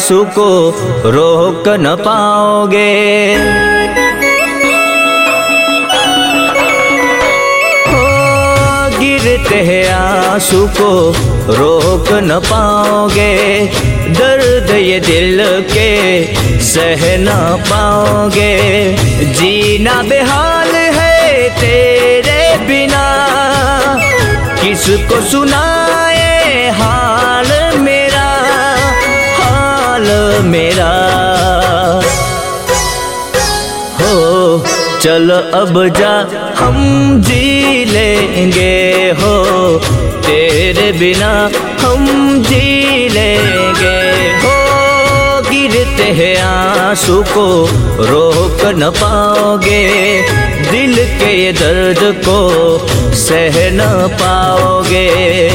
आंसू को रोक न पाओगे। गिरते हैं आंसू को रोक न पाओगे, दर्द ये दिल के सह न पाओगे। जीना बेहाल है तेरे बिना, किसको सुनाए हाल मेरा, हाल मेरा। हो चल अब जा हम जी लेंगे, हो तेरे बिना हम जी लेंगे। हो गिरते हैं आंसू को रोक न पाओगे, दिल के दर्द को सह न पाओगे।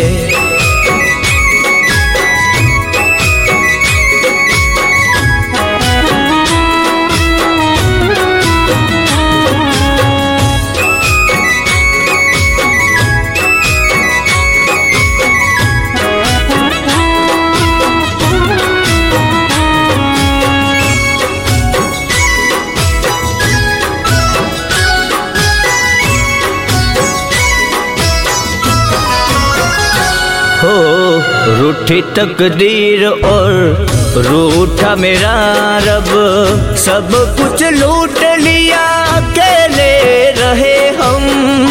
हो रूठी तकदीर और रूठा मेरा रब, सब कुछ लूट लिया अकेले रहे हम।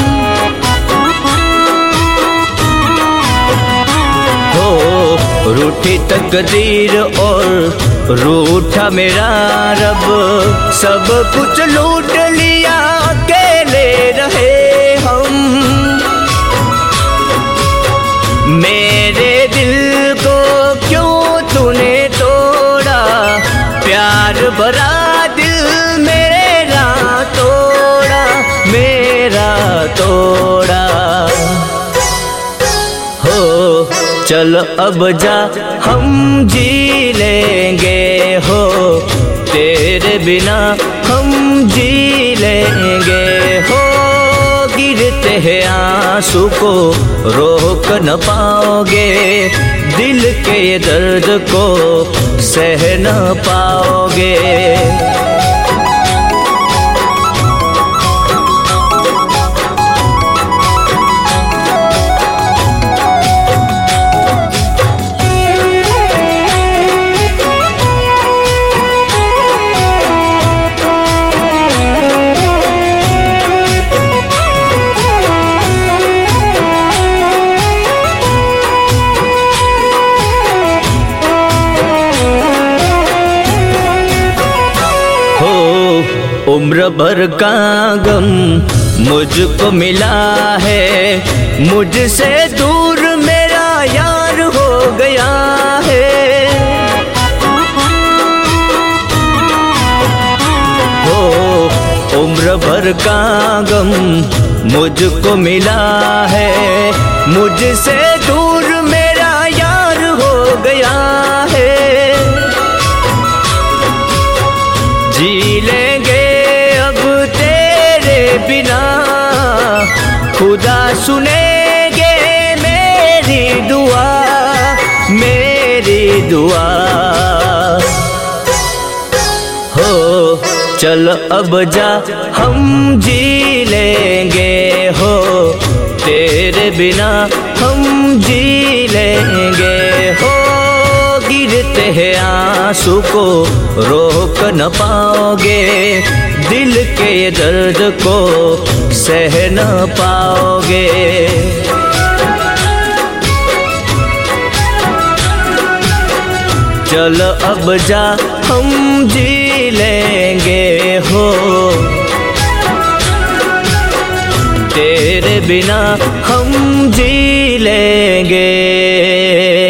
हो रूठी तकदीर और रूठा मेरा रब, सब कुछ लूट लिया अकेले रहे हम। मेरे दिल को क्यों तूने तोड़ा, प्यार भरा दिल मेरा तोड़ा, मेरा तोड़ा। हो चल अब जा हम जी लेंगे, हो तेरे बिना हम जी लेंगे। हो गिरते हैं आंसू को रोक न पाओगे, दिल के दर्द को सह न पाओगे। उम्र भर का गम मुझको मिला है, मुझसे दूर मेरा यार हो गया है। हो उम्र भर का गम मुझको मिला है, मुझसे दूर मेरा यार हो गया है। जी लेंगे बिना, खुदा सुनेगे मेरी दुआ, मेरी दुआ। हो चल अब जा हम जी लेंगे, हो तेरे बिना हम जी लेंगे। हो गिरते हैं आंसू को रोक न पाओगे, दिल के दर्द को सह न पाओगे। चल अब जा हम जी लेंगे, हो तेरे बिना हम जी लेंगे।